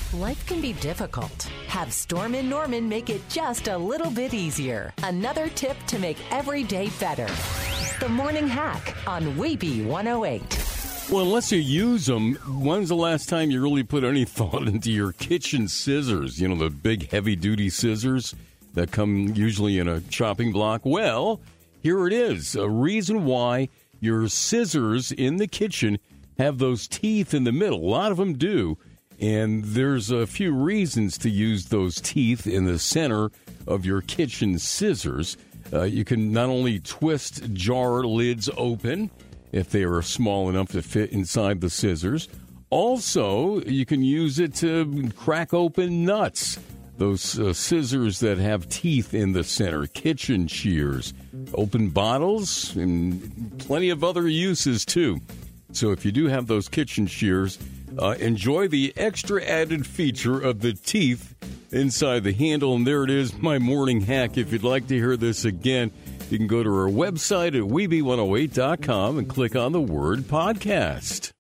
Life can be difficult. Have Storm & Norman make it just a little bit easier. Another tip to make every day better. The Morning Hack on Weeby 108. Well, unless you use them, when's the last time you really put any thought into your kitchen scissors? You know, the big heavy-duty scissors that come usually in a chopping block? Well, here it is. A reason why your scissors in the kitchen have those teeth in the middle. A lot of them do. And there's a few reasons to use those teeth in the center of your kitchen scissors. You can not only twist jar lids open if they are small enough to fit inside the scissors. Also, you can use it to crack open nuts. Those scissors that have teeth in the center, kitchen shears, open bottles, and plenty of other uses too. So if you do have those kitchen shears, enjoy the extra added feature of the teeth inside the handle. And there it is, my morning hack. If you'd like to hear this again, you can go to our website at Weeby108.com and click on the word podcast.